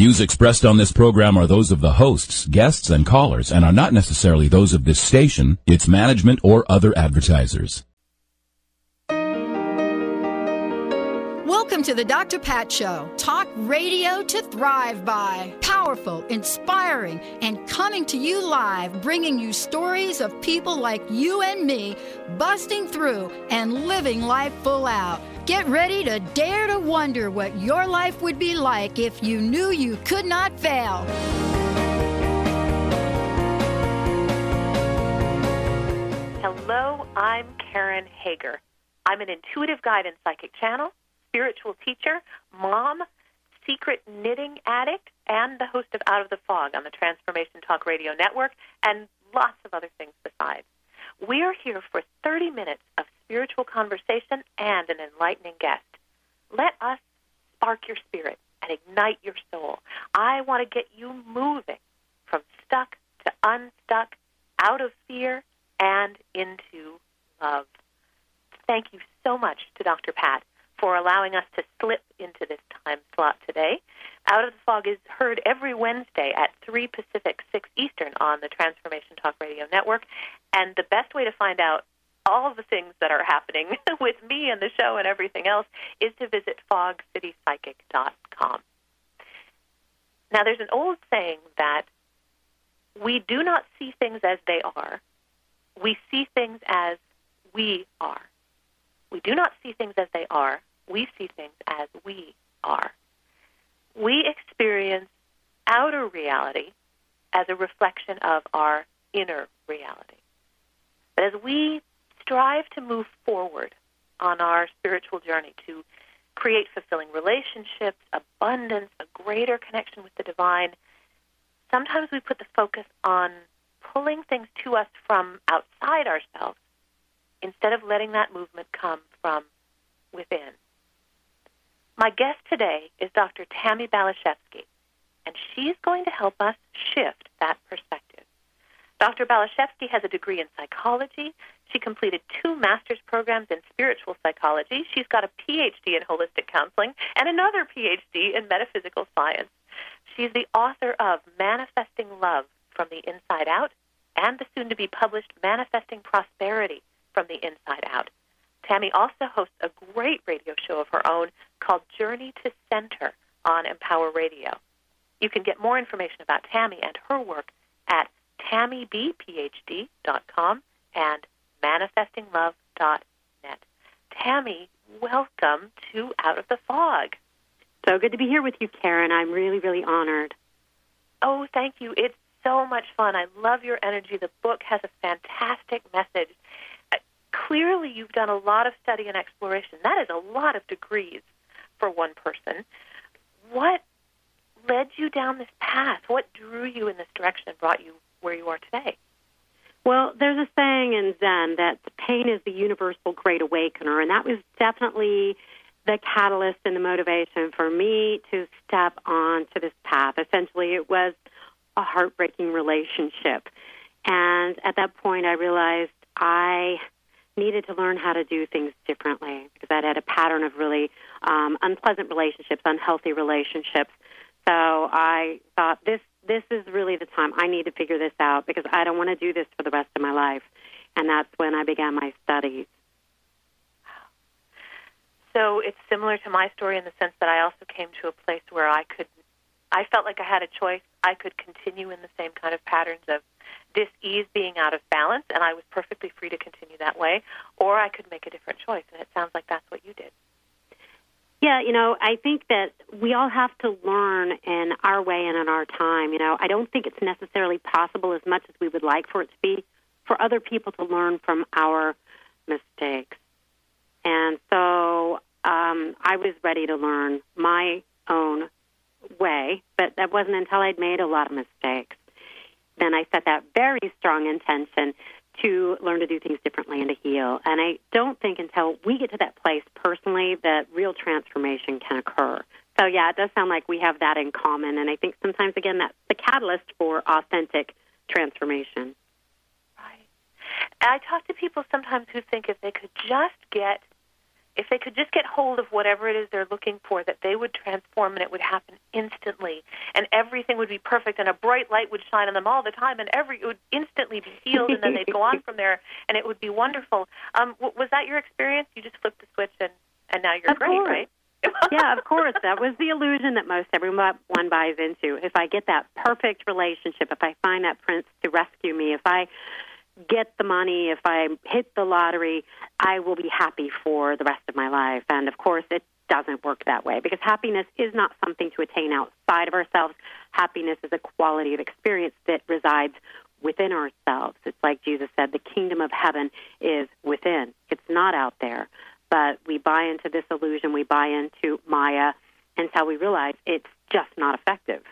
views expressed on this program are those of the hosts, guests, and callers and are not necessarily those of this station, its management, or other advertisers. Welcome to the Dr. Pat Show. Talk radio to thrive by. Powerful, inspiring, and coming to you live, bringing you stories of people like you and me busting through and living life full out. Get ready to dare to wonder what your life would be like if you knew you could not fail. Hello, I'm Karen Hager. I'm an intuitive guide and psychic channel, spiritual teacher, mom, secret knitting addict, and the host of Out of the Fog on the Transformation Talk Radio Network, and lots of other things besides. We are here for 30 minutes of spiritual conversation and an enlightening guest. Let us spark your spirit and ignite your soul. I want to get you moving from stuck to unstuck, out of fear, and into love. Thank you so much to Dr. Pat for allowing us to slip into this time slot today. Out of the Fog is heard every Wednesday at 3 Pacific, 6 Eastern on the Transformation Talk Radio Network. And the best way to find out all of the things that are happening with me and the show and everything else is to visit fogcitypsychic.com. Now, there's an old saying that we do not see things as they are. We see things as we are. We do not see things as they are. We see things as we are. We experience outer reality as a reflection of our inner reality. But as we strive to move forward on our spiritual journey to create fulfilling relationships, abundance, a greater connection with the divine, sometimes we put the focus on pulling things to us from outside ourselves instead of letting that movement come from within. My guest today is Dr. Tammy Balashevsky, and she's going to help us shift that perspective. Dr. Balashevsky has a degree in psychology. She completed 2 master's programs in spiritual psychology. She's got a PhD in holistic counseling and another PhD in metaphysical science. She's the author of Manifesting Love from the Inside Out and the soon-to-be published Manifesting Prosperity from the Inside Out. Tammy also hosts a great radio show of her own called Journey to Center on Empower Radio. You can get more information about Tammy and her work at TammyBPhD.com and ManifestingLove.net. Tammy, welcome to Out of the Fog. So good to be here with you, Karen. I'm really, really honored. Oh, thank you. It's so much fun. I love your energy. The book has a fantastic message. Clearly, you've done a lot of study and exploration. That is a lot of degrees for one person. What led you down this path? What drew you in this direction and brought you where you are today? Well, there's a saying in Zen that pain is the universal great awakener, and that was definitely the catalyst and the motivation for me to step on to this path. Essentially, it was a heartbreaking relationship. And at that point, I realized I needed to learn how to do things differently because I'd had a pattern of really unpleasant relationships, unhealthy relationships. So I thought, this is really the time. I need to figure this out because I don't want to do this for the rest of my life. And that's when I began my studies. So it's similar to my story in the sense that I also came to a place where I felt like I had a choice. I could continue in the same kind of patterns of dis-ease, being out of balance, and I was perfectly free to continue that way, or I could make a different choice, and it sounds like that's what you did. Yeah, I think that we all have to learn in our way and in our time. I don't think it's necessarily possible as much as we would like for it to be for other people to learn from our mistakes. And so I was ready to learn my own way, but that wasn't until I'd made a lot of mistakes. Then I set that very strong intention to learn to do things differently and to heal. And I don't think until we get to that place personally that real transformation can occur. So, yeah, it does sound like we have that in common. And I think sometimes, again, that's the catalyst for authentic transformation. Right. And I talk to people sometimes who think if they could just get if they could just get hold of whatever it is they're looking for, that they would transform and it would happen instantly, and everything would be perfect, and a bright light would shine on them all the time, and it would instantly be healed, and then they'd go on from there, and it would be wonderful. Was that your experience? You just flipped the switch, and now you're great, right? Yeah, of course. That was the illusion that most everyone buys into. If I get that perfect relationship, if I find that prince to rescue me, if I get the money, if I hit the lottery, I will be happy for the rest of my life. And, of course, it doesn't work that way, because happiness is not something to attain outside of ourselves. Happiness is a quality of experience that resides within ourselves. It's like Jesus said, the kingdom of heaven is within. It's not out there. But we buy into this illusion, we buy into Maya, until we realize it's just not effective.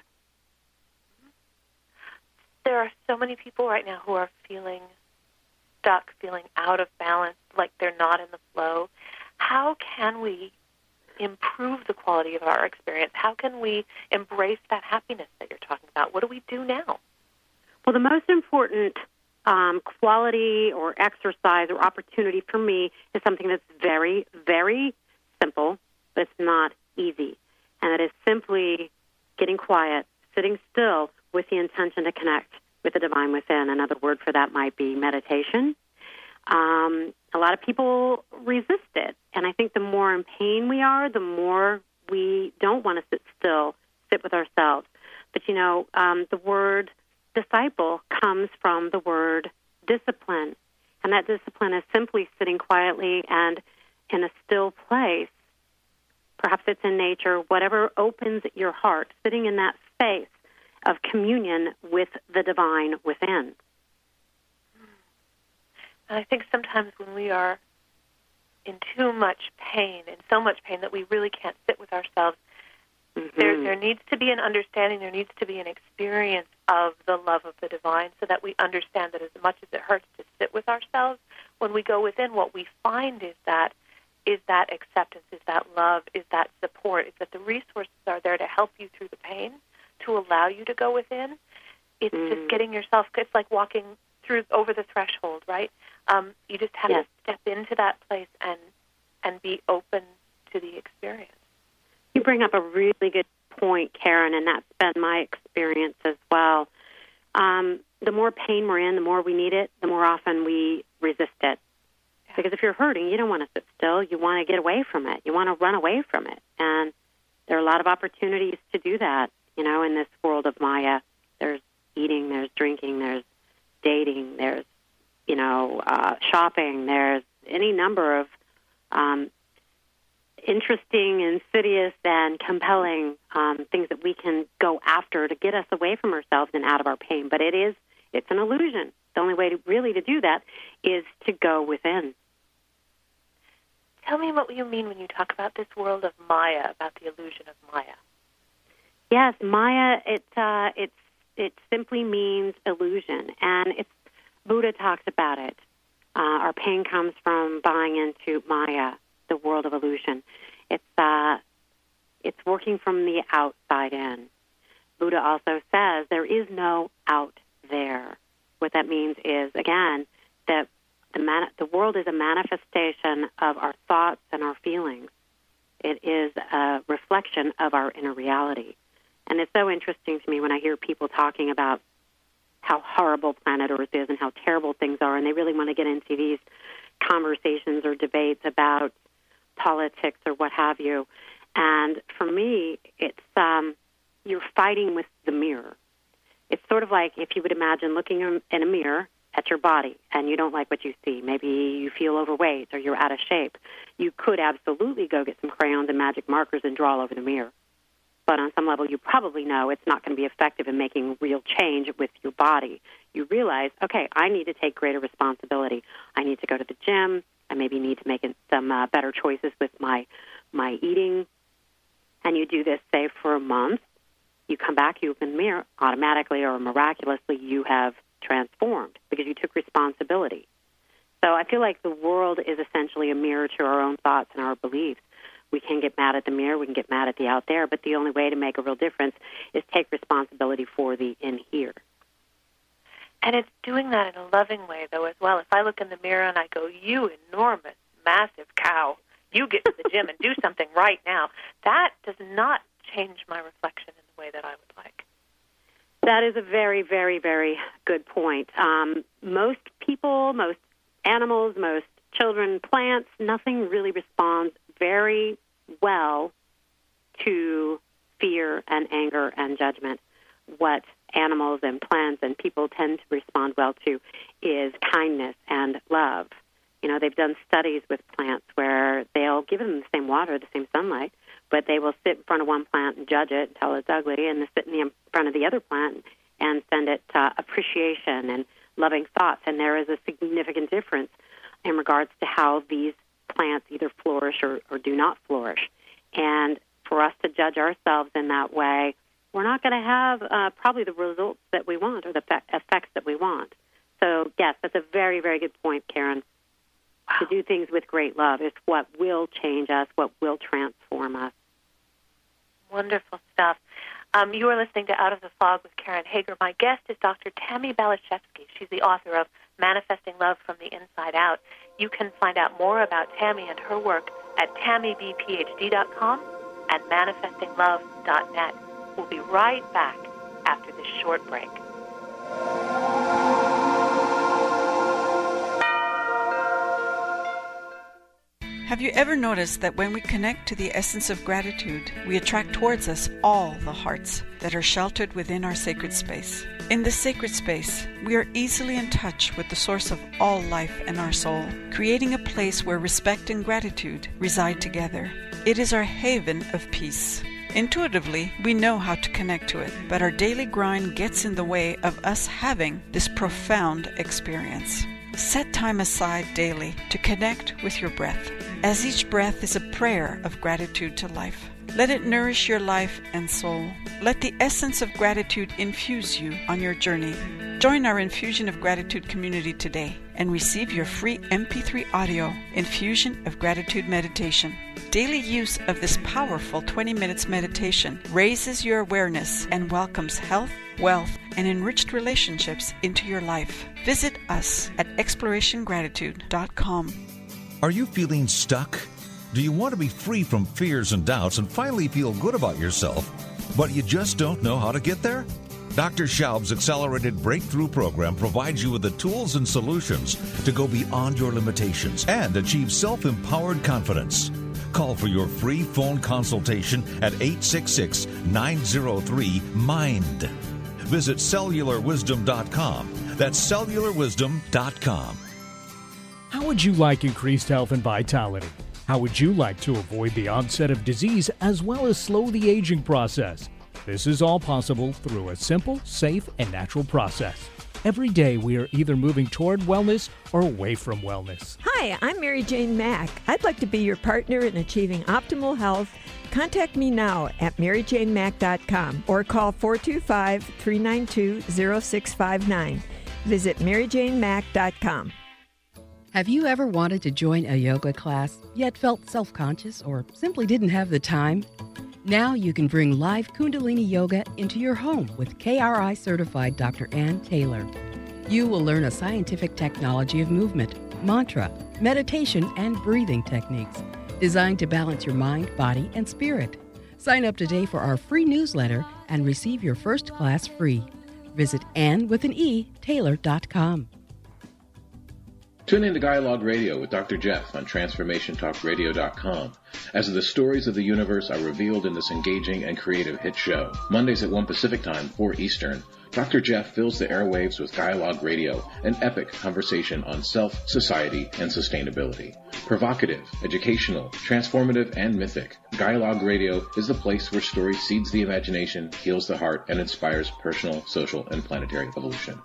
There are so many people right now who are feeling stuck, feeling out of balance, like they're not in the flow. How can we improve the quality of our experience? How can we embrace that happiness that you're talking about? What do we do now? Well, the most important quality or exercise or opportunity for me is something that's very, very simple, but it's not easy. And it is simply getting quiet, sitting still with the intention to connect with the divine within. Another word for that might be meditation. A lot of people resist it. And I think the more in pain we are, the more we don't want to sit still, sit with ourselves. But, the word disciple comes from the word discipline. And that discipline is simply sitting quietly and in a still place. Perhaps it's in nature, whatever opens your heart, sitting in that space of communion with the divine within. And I think sometimes when we are in too much pain, in so much pain that we really can't sit with ourselves, there needs to be an understanding, there needs to be an experience of the love of the divine, so that we understand that as much as it hurts to sit with ourselves, when we go within, what we find is that acceptance, is that love, is that support, is that the resources are there to help you through the pain, to allow you to go within. It's just getting yourself, it's like walking over the threshold, right? You just have to step into that place and be open to the experience. You bring up a really good point, Karen, and that's been my experience as well. The more pain we're in, the more we need it, the more often we resist it. Yeah. Because if you're hurting, you don't want to sit still. You want to get away from it. You want to run away from it. And there are a lot of opportunities to do that, in this world of Maya. There's eating, there's drinking, there's dating, there's, shopping, there's any number of interesting, insidious, and compelling things that we can go after to get us away from ourselves and out of our pain. But it's an illusion. The only way to do that is to go within. Tell me what you mean when you talk about this world of Maya, about the illusion of Maya. Yes, Maya, it simply means illusion, and Buddha talks about it. Our pain comes from buying into Maya, the world of illusion. It's working from the outside in. Buddha also says there is no out there. What that means is, again, that the world is a manifestation of our thoughts and our feelings. It is a reflection of our inner reality. And it's so interesting to me when I hear people talking about how horrible planet Earth is and how terrible things are, and they really want to get into these conversations or debates about politics or what have you. And for me, it's you're fighting with the mirror. It's sort of like if you would imagine looking in a mirror at your body and you don't like what you see. Maybe you feel overweight or you're out of shape. You could absolutely go get some crayons and magic markers and draw all over the mirror. But on some level, you probably know it's not going to be effective in making real change with your body. You realize, okay, I need to take greater responsibility. I need to go to the gym. I maybe need to make some better choices with my eating. And you do this, say, for a month. You come back, you open the mirror, automatically or miraculously you have transformed because you took responsibility. So I feel like the world is essentially a mirror to our own thoughts and our beliefs. We can get mad at the mirror, we can get mad at the out there, but the only way to make a real difference is take responsibility for the in here. And it's doing that in a loving way, though, as well. If I look in the mirror and I go, you enormous, massive cow, you get to the gym and do something right now. That does not change my reflection in the way that I would like. That is a very, very, very good point. Most people, most animals, most children, plants, nothing really responds very well to fear and anger and judgment. What animals and plants and people tend to respond well to is kindness and love. You know, they've done studies with plants where they'll give them the same water, the same sunlight, but they will sit in front of one plant and judge it, tell it's ugly, and sit in front of the other plant and send it appreciation and loving thoughts. And there is a significant difference in regards to how these plants either flourish or do not flourish. And for us to judge ourselves in that way, we're not going to have probably the results that we want or the effects that we want. So, yes, that's a very, very good point, Karen. Wow. To do things with great love is what will change us, what will transform us. Wonderful stuff. You are listening to Out of the Fog with Karen Hager. My guest is Dr. Tammy Baliszewski. She's the author of Manifesting Love from the Inside Out. You can find out more about Tammy and her work at tammybphd.com and manifestinglove.net. We'll be right back after this short break. Have you ever noticed that when we connect to the essence of gratitude, we attract towards us all the hearts that are sheltered within our sacred space? In this sacred space, we are easily in touch with the source of all life and our soul, creating a place where respect and gratitude reside together. It is our haven of peace. Intuitively, we know how to connect to it, but our daily grind gets in the way of us having this profound experience. Set time aside daily to connect with your breath, as each breath is a prayer of gratitude to life. Let it nourish your life and soul. Let the essence of gratitude infuse you on your journey. Join our Infusion of Gratitude community today and receive your free MP3 audio Infusion of Gratitude meditation. Daily use of this powerful 20 minutes meditation raises your awareness and welcomes health, wealth, and enriched relationships into your life. Visit us at explorationgratitude.com. Are you feeling stuck? Do you want to be free from fears and doubts and finally feel good about yourself, but you just don't know how to get there? Dr. Schaub's Accelerated Breakthrough Program provides you with the tools and solutions to go beyond your limitations and achieve self-empowered confidence. Call for your free phone consultation at 866-903-MIND. Visit cellularwisdom.com. That's cellularwisdom.com. How would you like increased health and vitality? How would you like to avoid the onset of disease as well as slow the aging process? This is all possible through a simple, safe, and natural process. Every day we are either moving toward wellness or away from wellness. Hi, I'm Mary Jane Mack. I'd like to be your partner in achieving optimal health. Contact me now at maryjanemack.com or call 425-392-0659. Visit maryjanemack.com. Have you ever wanted to join a yoga class, yet felt self-conscious or simply didn't have the time? Now you can bring live Kundalini Yoga into your home with KRI certified Dr. Ann Taylor. You will learn a scientific technology of movement, mantra, meditation, and breathing techniques designed to balance your mind, body, and spirit. Sign up today for our free newsletter and receive your first class free. Visit AnnWithAnE.Taylor.com. Tune in to Dialogue Radio with Dr. Jeff on TransformationTalkRadio.com as the stories of the universe are revealed in this engaging and creative hit show. Mondays at 1 Pacific Time, 4 Eastern, Dr. Jeff fills the airwaves with Dialogue Radio, an epic conversation on self, society, and sustainability. Provocative, educational, transformative, and mythic, Dialogue Radio is the place where story seeds the imagination, heals the heart, and inspires personal, social, and planetary evolution.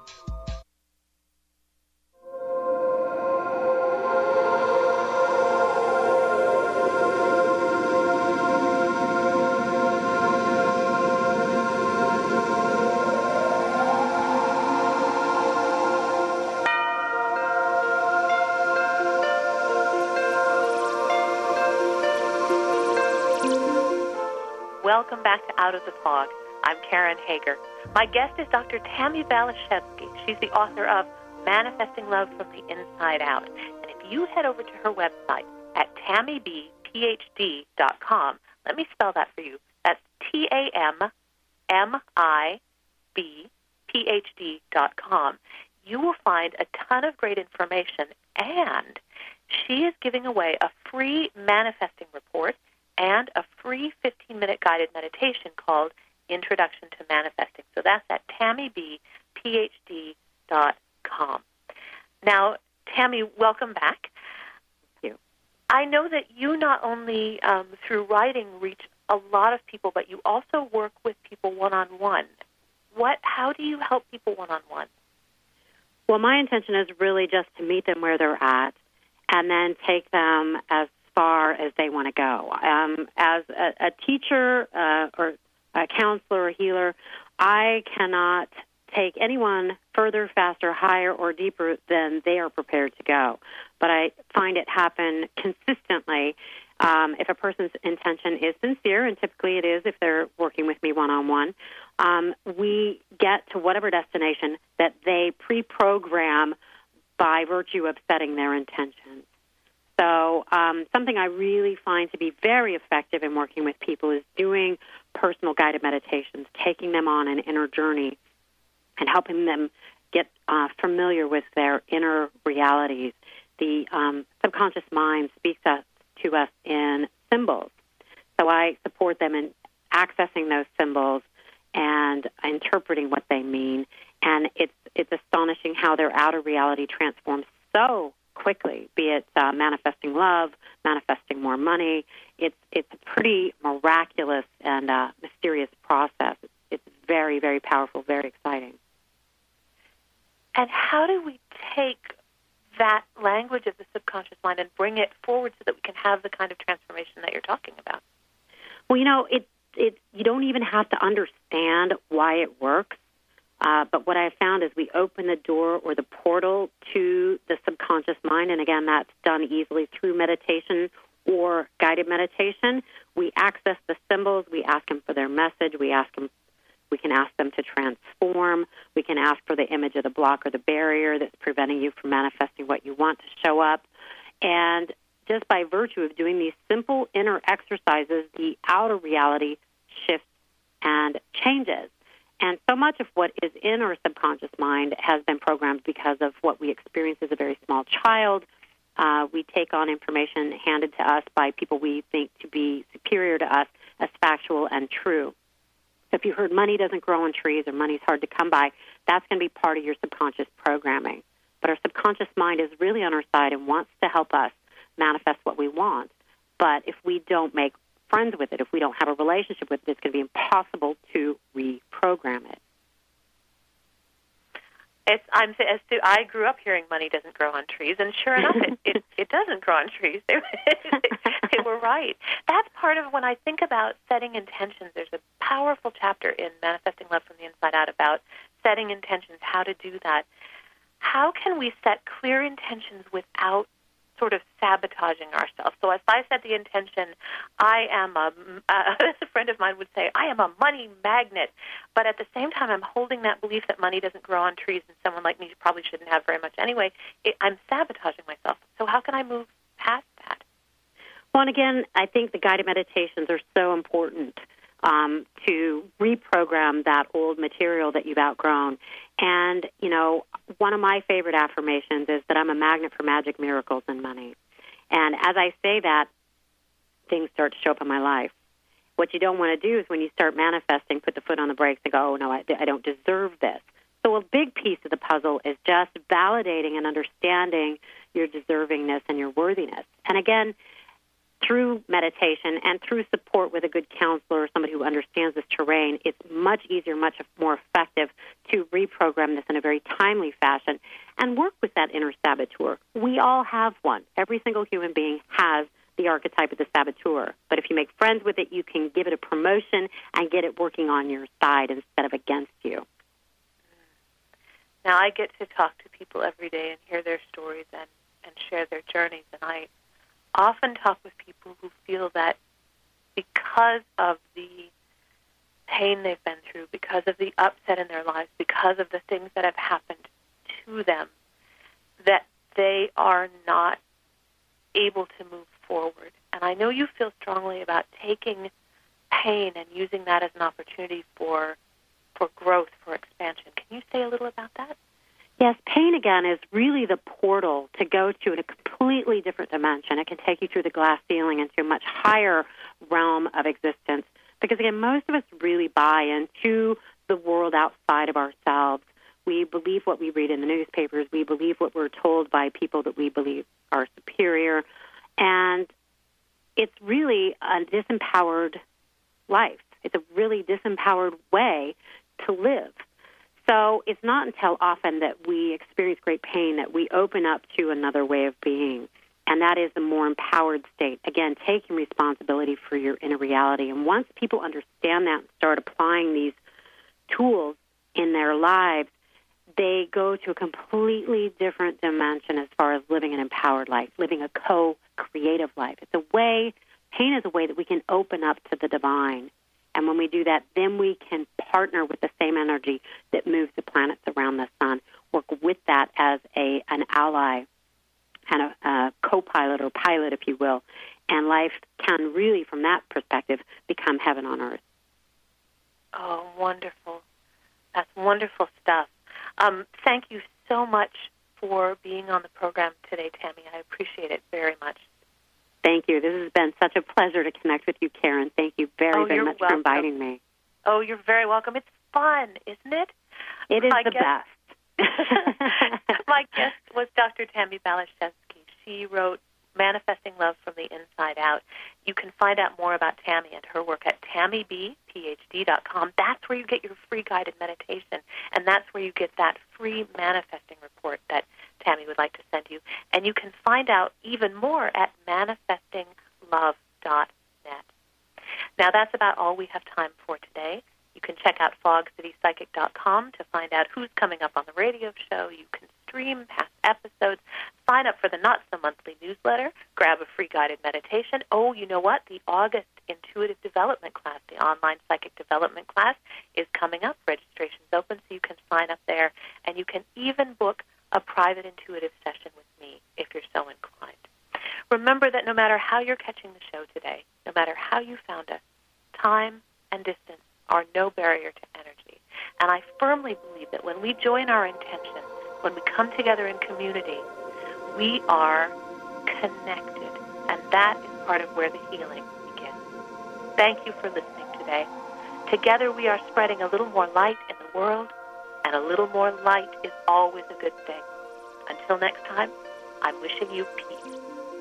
Welcome back to Out of the Fog. I'm Karen Hager. My guest is Dr. Tammy Baliszewski. She's the author of Manifesting Love from the Inside Out. And if you head over to her website at tammybphd.com, tamibphd.com. Let me spell that for you. That's tamibphd.com. You will find a ton of great information, and she is giving away a free manifesting report and a free 15-minute guided meditation called Introduction to Manifesting. So that's at tamibphd.com. Now, Tammy, welcome back. Thank you. I know that you not only through writing reach a lot of people, but you also work with people one-on-one. How do you help people one-on-one? Well, my intention is really just to meet them where they're at and then take them as far as they want to go. As a teacher or a counselor or healer, I cannot take anyone further, faster, higher, or deeper than they are prepared to go. But I find it happen consistently if a person's intention is sincere, and typically it is if they're working with me one-on-one. We get to whatever destination that they pre-program by virtue of setting their intentions. So something I really find to be very effective in working with people is doing personal guided meditations, taking them on an inner journey and helping them get familiar with their inner realities. The subconscious mind speaks to us in symbols. So I support them in accessing those symbols and interpreting what they mean. And it's astonishing how their outer reality transforms so quickly, be it manifesting love, manifesting more money. It's a pretty miraculous and mysterious process. It's very, very powerful, very exciting. And how do we take that language of the subconscious mind and bring it forward so that we can have the kind of transformation that you're talking about? Well, you don't even have to understand why it works. But what I found is we open the door or the portal to the subconscious mind, and again, that's done easily through meditation or guided meditation. We access the symbols. We ask them for their message. We can ask them to transform. We can ask for the image of the block or the barrier that's preventing you from manifesting what you want to show up. And just by virtue of doing these simple inner exercises, the outer reality shifts and changes. And so much of what is in our subconscious mind has been programmed because of what we experience as a very small child. We take on information handed to us by people we think to be superior to us as factual and true. So if you heard money doesn't grow on trees or money's hard to come by, that's going to be part of your subconscious programming. But our subconscious mind is really on our side and wants to help us manifest what we want. But if we don't make friends with it, if we don't have a relationship with it, it's going to be impossible to reprogram it. I grew up hearing money doesn't grow on trees, and sure enough, it doesn't grow on trees. They were right. That's part of when I think about setting intentions. There's a powerful chapter in Manifesting Love from the Inside Out about setting intentions, how to do that. How can we set clear intentions without sort of sabotaging ourselves? So if I set the intention, as a friend of mine would say, I am a money magnet, but at the same time I'm holding that belief that money doesn't grow on trees and someone like me probably shouldn't have very much anyway, I'm sabotaging myself. So how can I move past that? Well, and again, I think the guided meditations are so important to reprogram that old material that you've outgrown. And, one of my favorite affirmations is that I'm a magnet for magic, miracles, and money. And as I say that, things start to show up in my life. What you don't want to do is when you start manifesting, put the foot on the brakes and go, oh, no, I don't deserve this. So a big piece of the puzzle is just validating and understanding your deservingness and your worthiness. And again, through meditation and through support with a good counselor or somebody who understands this terrain, it's much easier, much more effective to reprogram this in a very timely fashion and work with that inner saboteur. We all have one. Every single human being has the archetype of the saboteur. But if you make friends with it, you can give it a promotion and get it working on your side instead of against you. Now, I get to talk to people every day and hear their stories and share their journeys, and I often talk with people who feel that because of the pain they've been through, because of the upset in their lives, because of the things that have happened to them, that they are not able to move forward. And I know you feel strongly about taking pain and using that as an opportunity for growth, for expansion. Can you say a little about that? Yes, pain, again, is really the portal to go to a completely different dimension. It can take you through the glass ceiling into a much higher realm of existence. Because, again, most of us really buy into the world outside of ourselves. We believe what we read in the newspapers. We believe what we're told by people that we believe are superior. And it's really a disempowered life. It's a really disempowered way to live. So it's not until often that we experience great pain that we open up to another way of being, and that is a more empowered state. Again, taking responsibility for your inner reality. And once people understand that and start applying these tools in their lives, they go to a completely different dimension as far as living an empowered life, living a co-creative life. It's a way, pain is a way that we can open up to the divine. And when we do that, then we can partner with the same energy that moves the planets around the sun, work with that as an ally and a co-pilot or pilot, if you will. And life can really, from that perspective, become heaven on earth. Oh, wonderful. That's wonderful stuff. Thank you so much for being on the program today, Tammy. I appreciate it very much. Thank you. This has been such a pleasure to connect with you, Karen. Thank you very much for inviting me. Oh, you're very welcome. It's fun, isn't it? It is the best. My guest was Dr. Tammy Balashevsky. She wrote Manifesting Love from the Inside Out. You can find out more about Tammy and her work at TammyBPhD.com. That's where you get your free guided meditation, and that's where you get that free manifesting report that Tammy would like to send you. And you can find out even more at manifestinglove.net. Now, that's about all we have time for today. You can check out fogcitypsychic.com to find out who's coming up on the radio show. You can stream past episodes, sign up for the Not-So-Monthly newsletter, grab a free guided meditation. Oh, you know what? The August Intuitive Development class, the online psychic development class, is coming up. Registration's open, so you can sign up there. And you can even book a private intuitive session with me if you're so inclined. Remember that no matter how you're catching the show today, no matter how you found us, time and distance are no barrier to energy. And I firmly believe that when we join our intention, when we come together in community, we are connected. And that is part of where the healing begins. Thank you for listening today. Together we are spreading a little more light in the world, and a little more light is always a good thing. Until next time, I'm wishing you peace.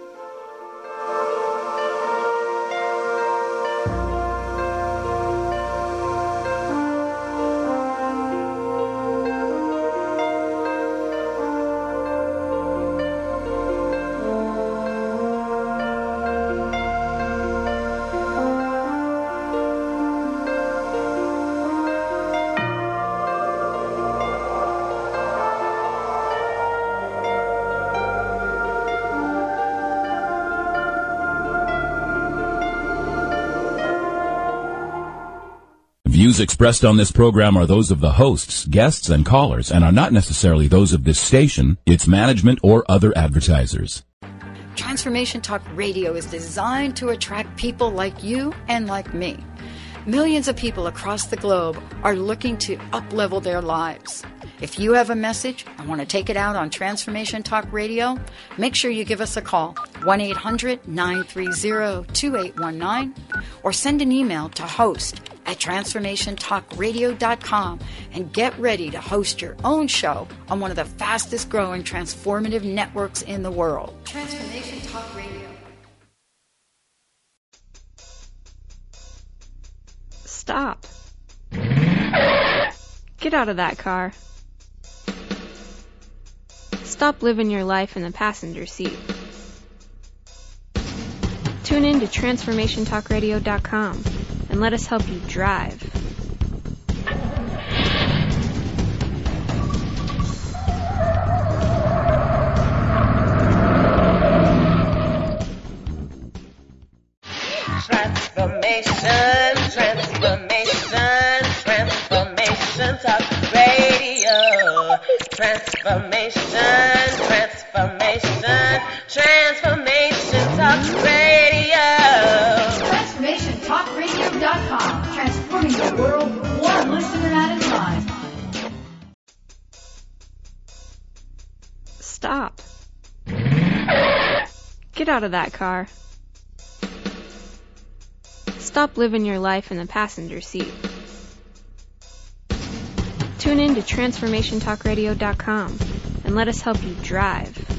Views expressed on this program are those of the hosts, guests, and callers, and are not necessarily those of this station, its management, or other advertisers. Transformation Talk Radio is designed to attract people like you and like me. Millions of people across the globe are looking to up-level their lives. If you have a message and want to take it out on Transformation Talk Radio, make sure you give us a call, 1-800-930-2819, or send an email to host@transformationtalkradio.com and get ready to host your own show on one of the fastest growing transformative networks in the world. Transformation Talk Radio. Stop. Get out of that car. Stop living your life in the passenger seat. Tune in to TransformationTalkRadio.com and let us help you drive. Transformation Talk Radio. Transformation Talk Radio. TalkRadio.com, transforming the world one listener at a time. Stop. Get out of that car. Stop living your life in the passenger seat. Tune in to TransformationTalkRadio.com and let us help you drive.